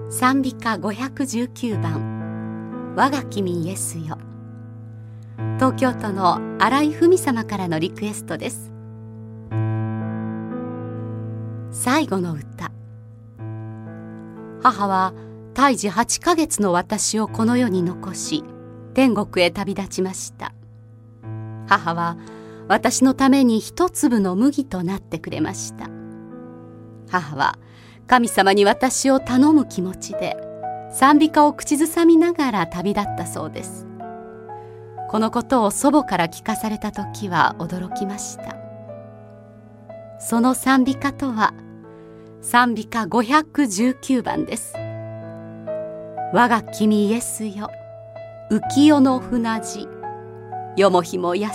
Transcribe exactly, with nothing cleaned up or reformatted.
賛美歌ごひゃくじゅうきゅうばん、我が君イエスよ。東京都の新井文様からのリクエストです。最後の歌。母は胎児はちかげつの私をこの世に残し、天国へ旅立ちました。母は私のために一粒の麦となってくれました。母は神様に私を頼む気持ちで賛美歌を口ずさみながら旅立ったそうです。このことを祖母から聞かされた時は驚きました。その賛美歌とは賛美歌ごひゃくじゅうきゅうばんです。我が君イエスよ、浮世の船路、よもひも優